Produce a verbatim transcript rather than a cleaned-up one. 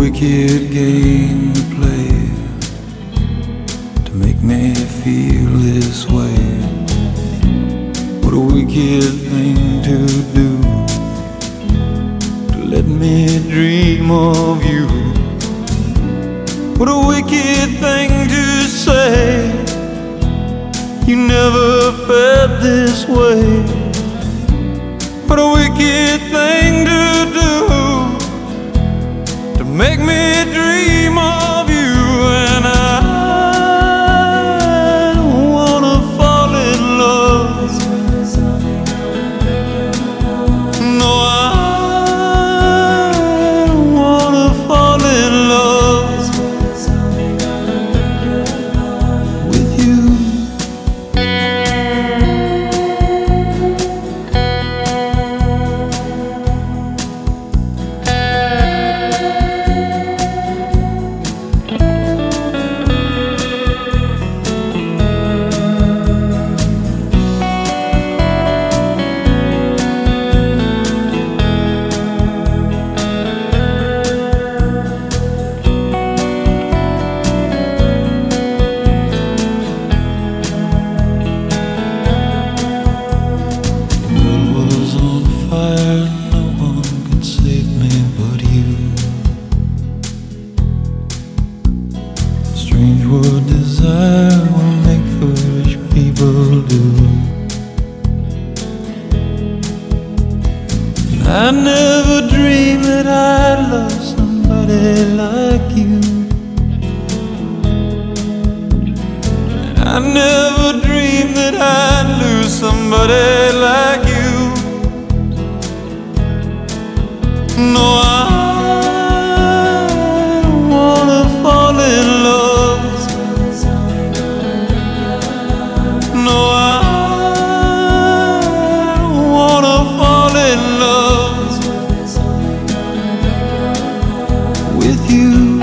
wicked game to play to make me feel this way. What a wicked thing to do, to let me dream of you. What a wicked thing to say, you never felt this way. What a wicked thing to do, to make me dream of you. And I don't wanna fall in love. No, I don't wanna fall in love with you. Strange what desire will make foolish people do. And I never dreamed that I'd love somebody like you. And I never dreamed that I'd lose somebody like you. No, I don't wanna fall in love. No, I don't wanna fall in love with you.